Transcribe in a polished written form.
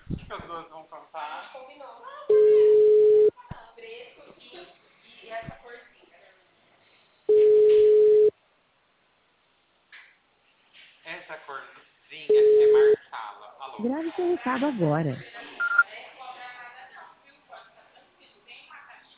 O que as duas vão cantar? A gente combinou. Preto e essa corzinha. Essa corzinha é Marsala. Alô? Grave seu recado agora.